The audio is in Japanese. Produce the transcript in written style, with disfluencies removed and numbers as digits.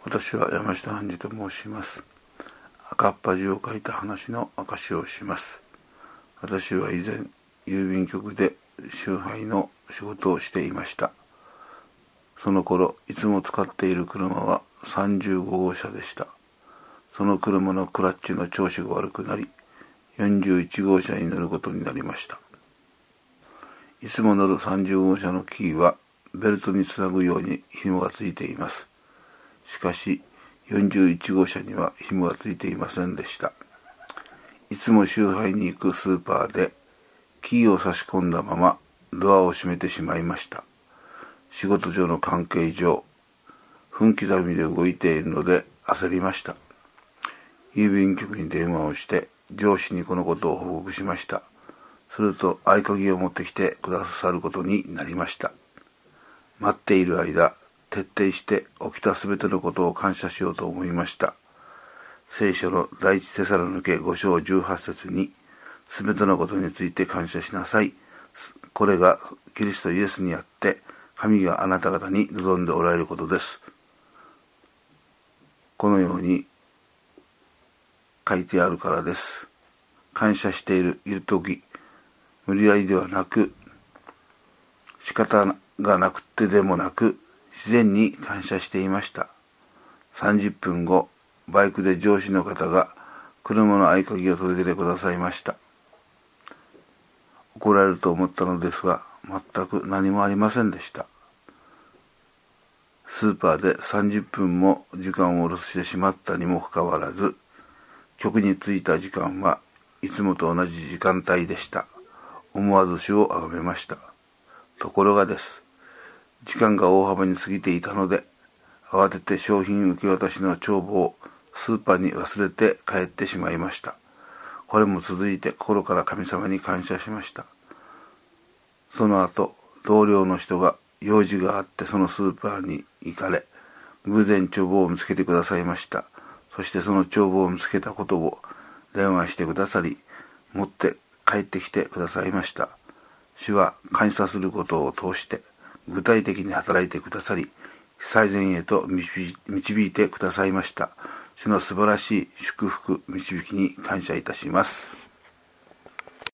私は山下半次と申します。赤っ端を書いた話の証をします。私は以前郵便局で集配の仕事をしていました。その頃いつも使っている車は35号車でした。その車のクラッチの調子が悪くなり、41号車に乗ることになりました。いつも乗る30号車のキーはベルトにつなぐように紐がついています。しかし41号車には紐がついていませんでした。いつも集配に行くスーパーでキーを差し込んだままドアを閉めてしまいました。仕事上の関係上、分刻みで動いているので焦りました。郵便局に電話をして上司にこのことを報告しました。すると合鍵を持ってきてくださることになりました。待っている間、徹底して起きたすべてのことを感謝しようと思いました。聖書の第一テサロニケ5章18節に、すべてのことについて感謝しなさい。これがキリストイエスにあって、神があなた方に望んでおられることです。このように書いてあるからです。感謝しているとき、無理やりではなく、仕方がなくてでもなく、自然に感謝していました。30分後、バイクで上司の方が車の合鍵を届けてくださいました。怒られると思ったのですが、全く何もありませんでした。スーパーで30分も時間をロスしてしまったにもかかわらず、局に着いた時間はいつもと同じ時間帯でした。思わず主をあがめました。ところがです。時間が大幅に過ぎていたので、慌てて商品受け渡しの帳簿をスーパーに忘れて帰ってしまいました。これも続いて心から神様に感謝しました。その後、同僚の人が用事があってそのスーパーに行かれ、偶然帳簿を見つけてくださいました。そしてその帳簿を見つけたことを電話してくださり、持って帰ってきてくださいました。主は感謝することを通して具体的に働いてくださり、最善へと導いてくださいました。主の素晴らしい祝福、導きに感謝いたします。